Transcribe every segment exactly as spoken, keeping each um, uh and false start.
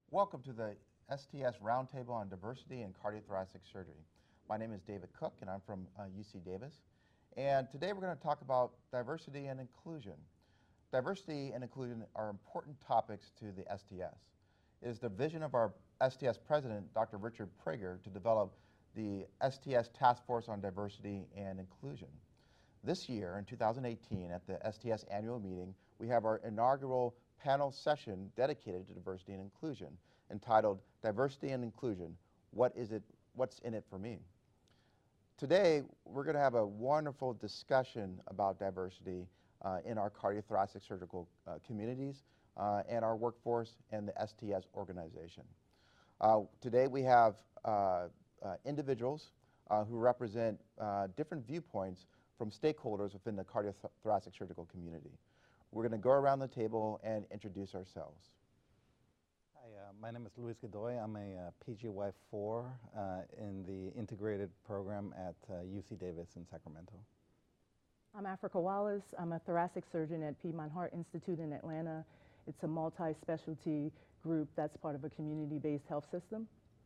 Welcome to the S T S Roundtable on Diversity in Cardiothoracic Surgery. My name is David Cook, and I'm from uh, U C Davis. And today we're going to talk about diversity and inclusion. Diversity and inclusion are important topics to the S T S. It is the vision of our S T S president, Doctor Richard Prager, to develop the S T S Task Force on Diversity and Inclusion. This year, in two thousand eighteen, at the S T S annual meeting, we have our inaugural panel session dedicated to diversity and inclusion, entitled Diversity and Inclusion, What is it, What's in it for me? Today, we're going to have a wonderful discussion about diversity uh, in our cardiothoracic surgical uh, communities uh, and our workforce and the S T S organization. Uh, today, we have uh, uh, individuals uh, who represent uh, different viewpoints from stakeholders within the cardiothoracic surgical community. We're going to go around the table and introduce ourselves. Hi, uh, my name is Luis Godoy. I'm a uh, P G Y four uh, in the integrated program at uh, U C Davis in Sacramento. I'm Africa Wallace. I'm a thoracic surgeon at Piedmont Heart Institute in Atlanta. It's a multi-specialty group that's part of a community-based health system.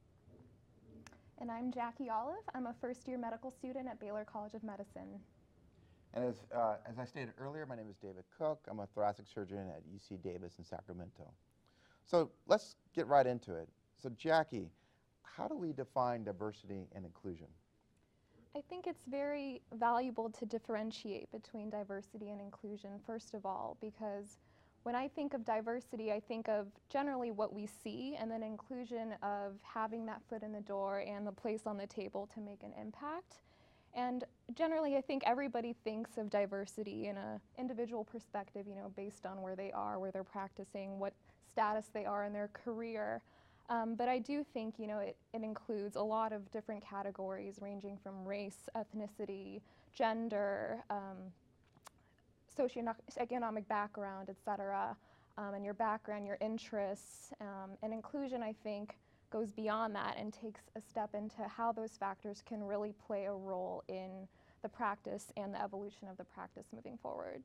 And I'm Jackie Olive. I'm a first-year medical student at Baylor College of Medicine. And as, uh, as I stated earlier, my name is David Cook. I'm a thoracic surgeon at U C Davis in Sacramento. So let's get right into it. So Jackie, how do we define diversity and inclusion? I think it's very valuable to differentiate between diversity and inclusion, first of all, because when I think of diversity, I think of generally what we see, and then inclusion of having that foot in the door and the place on the table to make an impact. And generally, I think everybody thinks of diversity in an individual perspective, you know, based on where they are, where they're practicing, what status they are in their career. Um, but I do think, you know, it, it includes a lot of different categories ranging from race, ethnicity, gender, um, socioeconomic background, et cetera, um, and your background, your interests, um, and inclusion, I think, goes beyond that and takes a step into how those factors can really play a role in the practice and the evolution of the practice moving forward.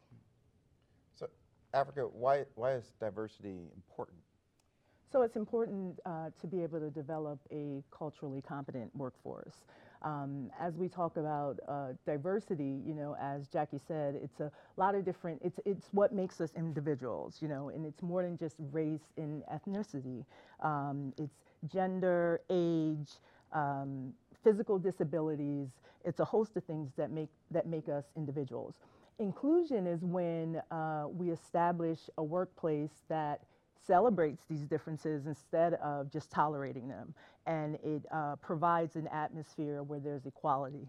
So Africa, why, why is diversity important? So it's important uh, to be able to develop a culturally competent workforce. Um, as we talk about uh, diversity, you know, as Jackie said, it's a lot of different, it's, it's what makes us individuals, you know, and it's more than just race and ethnicity. Um, it's gender, age, um, physical disabilities. It's a host of things that make, that make us individuals. Inclusion is when uh, we establish a workplace that celebrates these differences instead of just tolerating them, and it uh, provides an atmosphere where there's equality.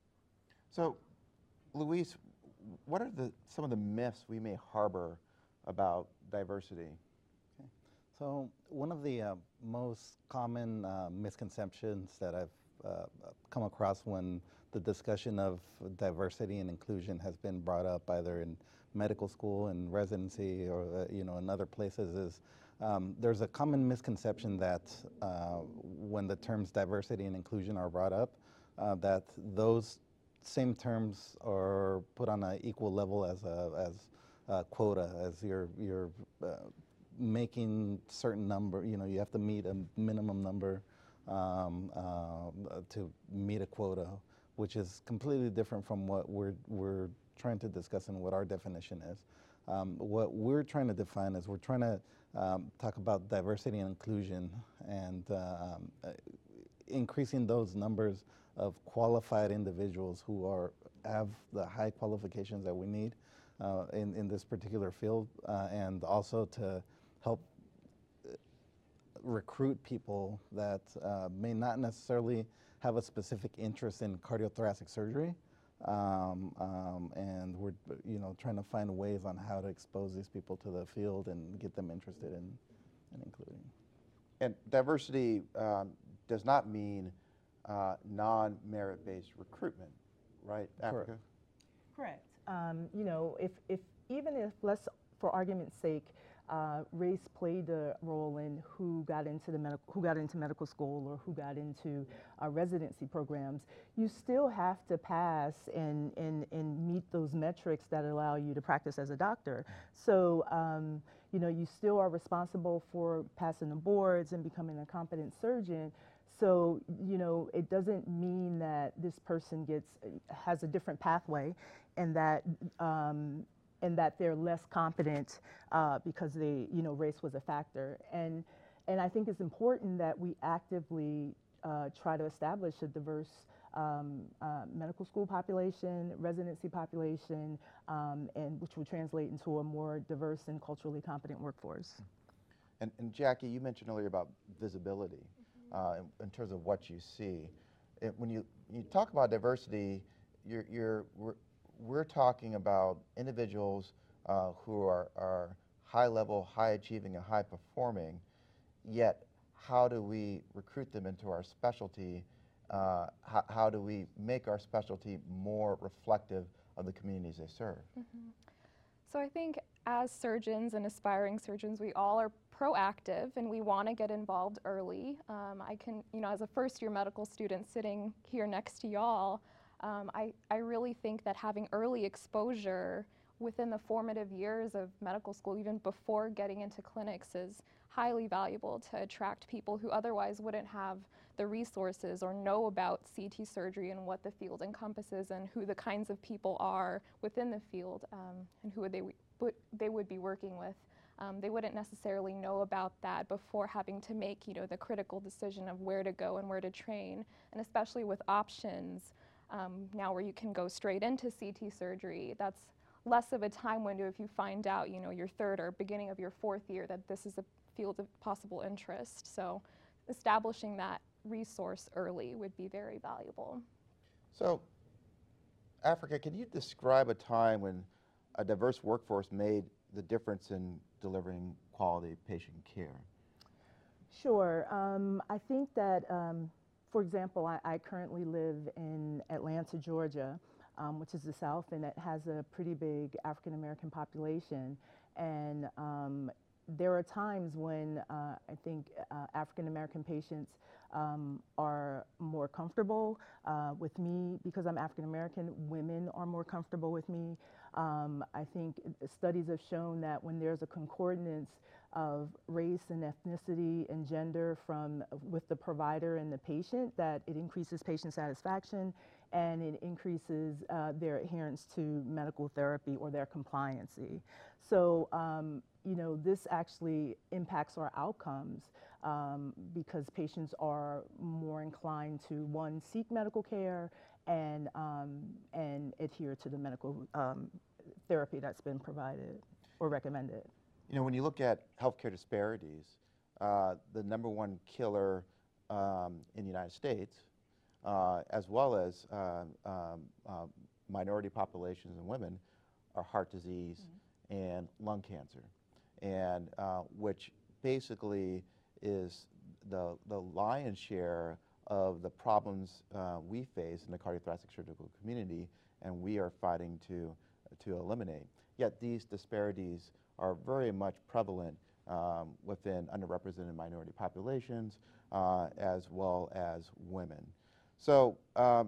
So, Luis, what are the, some of the myths we may harbor about diversity? Okay. So one of the uh, most common uh, misconceptions that I've uh, come across when the discussion of diversity and inclusion has been brought up either in medical school and residency or uh, you know in other places is um, there's a common misconception that uh, when the terms diversity and inclusion are brought up uh, that those same terms are put on an equal level as a as a quota, as you're you're uh, making certain number, you know you have to meet a minimum number um, uh, to meet a quota, which is completely different from what we're we're trying to discuss and what our definition is. Um, what we're trying to define is we're trying to um, talk about diversity and inclusion and uh, um, uh, increasing those numbers of qualified individuals who are have the high qualifications that we need uh, in, in this particular field, uh, and also to help recruit people that uh, may not necessarily have a specific interest in cardiothoracic surgery. Um, um, and we're, you know, trying to find ways on how to expose these people to the field and get them interested in, in including. And diversity um, does not mean uh, non-merit-based recruitment, right, Africa? Correct. Um, you know, if, if even if, let's, for argument's sake, uh, race played a role in who got into the medical, who got into medical school or who got into uh, residency programs, you still have to pass and, and, and meet those metrics that allow you to practice as a doctor. So, um, you know, you still are responsible for passing the boards and becoming a competent surgeon. So, you know, it doesn't mean that this person gets, has a different pathway and that, um, and that they're less competent uh, because they, you know, race was a factor. And, and I think it's important that we actively uh, try to establish a diverse um, uh, medical school population, residency population, um, and which will translate into a more diverse and culturally competent workforce. And, and Jackie, you mentioned earlier about visibility uh, in, in terms of what you see. It, when you, you talk about diversity, you're, you're, we're, we're talking about individuals uh, who are, are high level, high achieving, and high performing, yet how do we recruit them into our specialty? Uh, how, how do we make our specialty more reflective of the communities they serve? Mm-hmm. So I think as surgeons and aspiring surgeons, we all are proactive and we want to get involved early. Um, I can, you know, as a first year medical student sitting here next to y'all, um, I, I really think that having early exposure within the formative years of medical school, even before getting into clinics, is highly valuable to attract people who otherwise wouldn't have the resources or know about C T surgery and what the field encompasses and who the kinds of people are within the field um, and who they, would, they would be working with. Um, they wouldn't necessarily know about that before having to make, you know, the critical decision of where to go and where to train. And especially with options um, now where you can go straight into C T surgery, that's less of a time window if you find out, you know, your third or beginning of your fourth year that this is a field of possible interest. So establishing that resource early would be very valuable. So, Africa, can you describe a time when a diverse workforce made the difference in delivering quality patient care? Sure. Um, I think that, um, for example, I, I currently live in Atlanta, Georgia, um, which is the South, and it has a pretty big African American population. And um, there are times when uh, I think uh, African American patients um, are more comfortable uh, with me because I'm African American. Women are more comfortable with me. Um, I think studies have shown that when there's a concordance of race and ethnicity and gender from with the provider and the patient, that it increases patient satisfaction and it increases uh, their adherence to medical therapy or their compliancy. So, um, you know, this actually impacts our outcomes um, because patients are more inclined to, one, seek medical care and, um, and adhere to the medical um, therapy that's been provided or recommended. You know, when you look at healthcare disparities, uh, the number one killer um, in the United States, uh, as well as um, um, uh, minority populations and women, are heart disease mm-hmm. and lung cancer, and uh, which basically is the, the lion's share of the problems uh, we face in the cardiothoracic surgical community, and we are fighting to, to eliminate. Yet these disparities are very much prevalent um, within underrepresented minority populations uh, as well as women. So, um,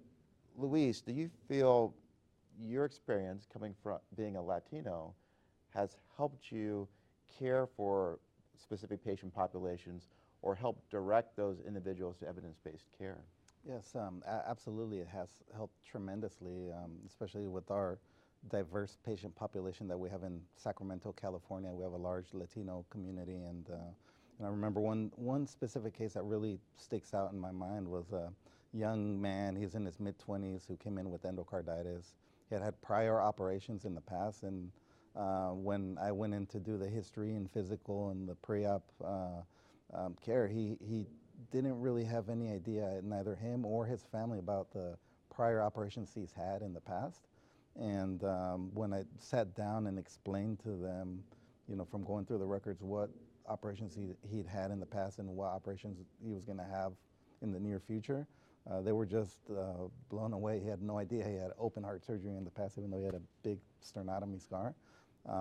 Luis, do you feel your experience coming from being a Latino has helped you care for specific patient populations or help direct those individuals to evidence-based care? Yes, um, a- absolutely. It has helped tremendously, um, especially with our diverse patient population that we have in Sacramento, California. We have a large Latino community, and, uh, and I remember one, one specific case that really sticks out in my mind was a young man, he's in his mid twenties, who came in with endocarditis. He had had prior operations in the past, and uh, when I went in to do the history and physical and the pre-op uh, um, care, he, he didn't really have any idea, neither him or his family, about the prior operations he's had in the past. And um, when I sat down and explained to them, you know, from going through the records, what operations he, he'd had in the past and what operations he was going to have in the near future, uh, they were just uh, blown away. He had no idea he had open heart surgery in the past, even though he had a big sternotomy scar. Um,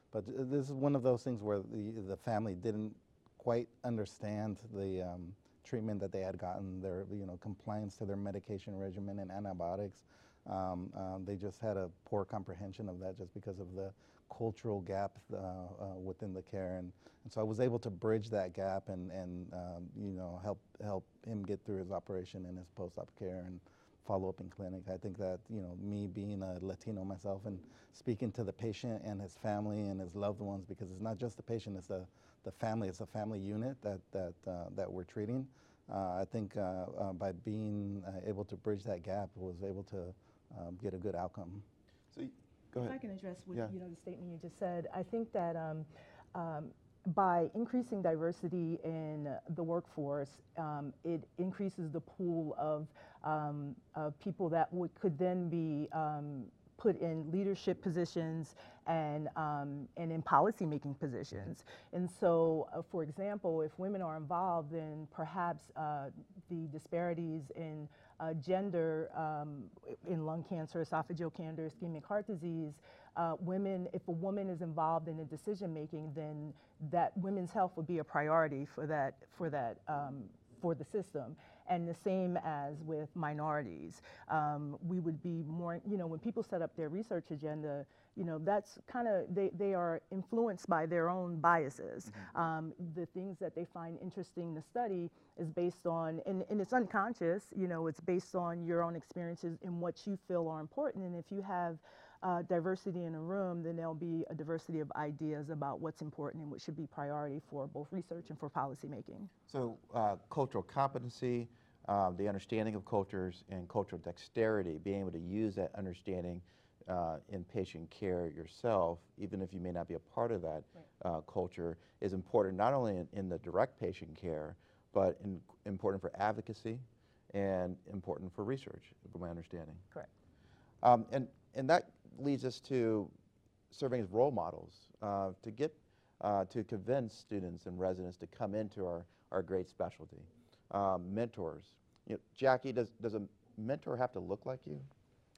But uh, this is one of those things where the, the family didn't quite understand the um, treatment that they had gotten, their you know compliance to their medication regimen and antibiotics. Um, um, they just had a poor comprehension of that just because of the cultural gap uh, uh, within the care, and, and so I was able to bridge that gap and and um, you know help help him get through his operation and his post-op care and follow up in clinic. I think that you know me being a Latino myself and speaking to the patient and his family and his loved ones, because it's not just the patient, it's the the family, it's a family unit that that uh, that we're treating. Uh, I think uh, uh, by being uh, able to bridge that gap, was able to um, get a good outcome. So, y- go If ahead. I can address what, Yeah. you know, the statement you just said, I think that um, um, by increasing diversity in uh, the workforce, um, it increases the pool of, um, of people that would, could then be um, put in leadership positions and, um, and in policy-making positions. And so, uh, for example, if women are involved, then perhaps uh, the disparities in uh, gender um, in lung cancer, esophageal cancer, ischemic heart disease, uh, women, if a woman is involved in the decision-making, then that women's health would be a priority for that, for that, um, for the system. And the same as with minorities. Um, we would be more, you know, when people set up their research agenda, you know, that's kind of, they, they are influenced by their own biases. Mm-hmm. um, the things that they find interesting to study is based on, and, and it's unconscious, you know, it's based on your own experiences and what you feel are important. And if you have uh, diversity in a room, then there'll be a diversity of ideas about what's important and what should be priority for both research and for policymaking. So uh, cultural competency, um, the understanding of cultures, and cultural dexterity, being able to use that understanding uh, in patient care yourself, even if you may not be a part of that right. uh, culture, is important not only in, in the direct patient care, but in, important for advocacy and important for research, from my understanding. Correct. Um, and, and that leads us to serving as role models uh, to get uh, to convince students and residents to come into our, our great specialty. Um, mentors. You know, Jackie, does, does a mentor have to look like you?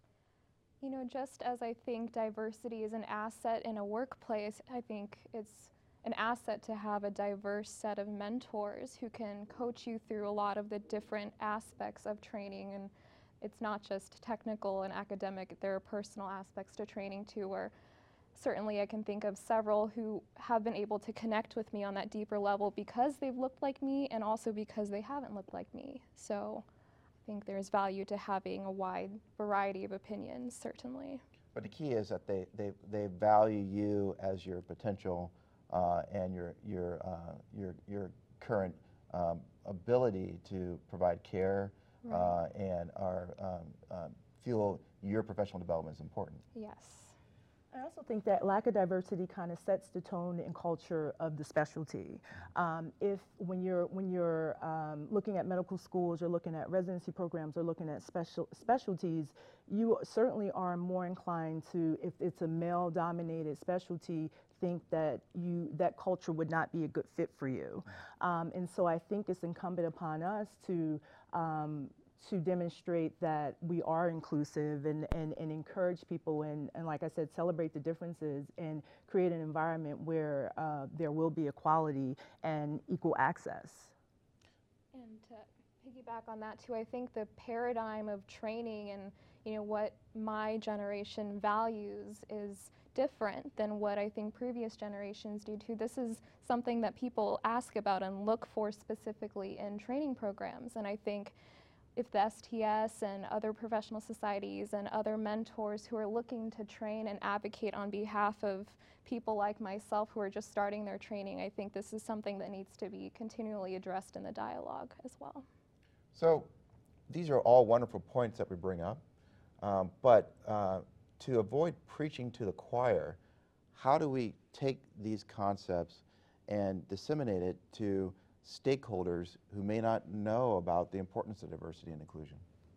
You know, just as I think diversity is an asset in a workplace, I think it's an asset to have a diverse set of mentors who can coach you through a lot of the different aspects of training. And it's not just technical and academic, there are personal aspects to training too, where certainly I can think of several who have been able to connect with me on that deeper level because they've looked like me and also because they haven't looked like me. So I think there's value to having a wide variety of opinions, certainly. But the key is that they, they, they value you as your potential uh, and your, your, uh, your, your current um, ability to provide care right. uh, and are, um, uh, feel your professional development is important. Yes. I also think that lack of diversity kind of sets the tone and culture of the specialty. Um, if when you're when you're um, looking at medical schools, or looking at residency programs, or looking at special specialties, you certainly are more inclined to, if it's a male-dominated specialty, think that you that culture would not be a good fit for you. Um, and so I think it's incumbent upon us to um, to demonstrate that we are inclusive and, and, and encourage people and, and, like I said, celebrate the differences and create an environment where uh, there will be equality and equal access. And to piggyback on that too, I think the paradigm of training and you know what my generation values is different than what I think previous generations do too. This is something that people ask about and look for specifically in training programs, and I think if the S T S and other professional societies and other mentors who are looking to train and advocate on behalf of people like myself who are just starting their training, I think this is something that needs to be continually addressed in the dialogue as well. So these are all wonderful points that we bring up, um, but uh, to avoid preaching to the choir, how do we take these concepts and disseminate it to stakeholders who may not know about the importance of diversity and inclusion?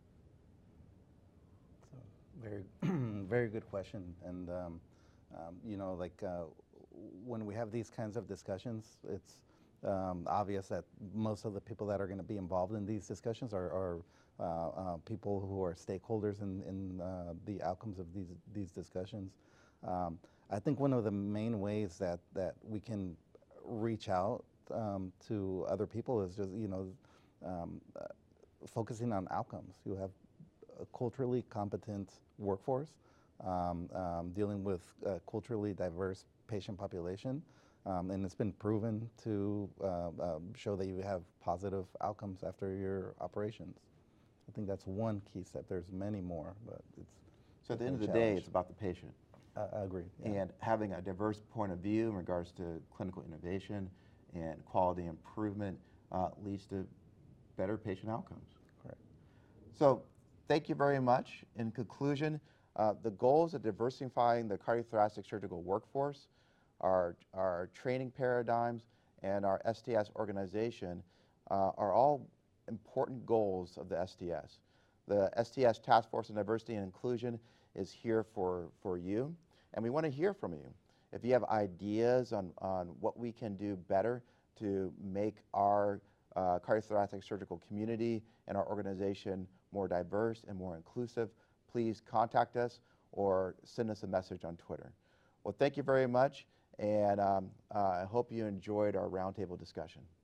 So very, very good question. And um, um, you know, like uh, when we have these kinds of discussions, it's um, obvious that most of the people that are going to be involved in these discussions are, are uh, uh, people who are stakeholders in, in uh, the outcomes of these these discussions. Um, I think one of the main ways that, that we can reach out um, to other people is just, you know, um, uh, focusing on outcomes. You have a culturally competent workforce, um, um, dealing with a culturally diverse patient population, um, and it's been proven to uh, um, show that you have positive outcomes after your operations. I think that's one key step. There's many more, but it's So at the end of a the day, challenge. it's about the patient. I, I agree. yeah. And having a diverse point of view in regards to clinical innovation and quality improvement uh, leads to better patient outcomes. Correct. So thank you very much. In conclusion, uh, the goals of diversifying the cardiothoracic surgical workforce, our, our training paradigms, and our S T S organization uh, are all important goals of the S T S. The S T S Task Force on Diversity and Inclusion is here for, for you, and we want to hear from you. If you have ideas on, on what we can do better to make our uh, cardiothoracic surgical community and our organization more diverse and more inclusive, please contact us or send us a message on Twitter. Well, thank you very much, and um, uh, I hope you enjoyed our roundtable discussion.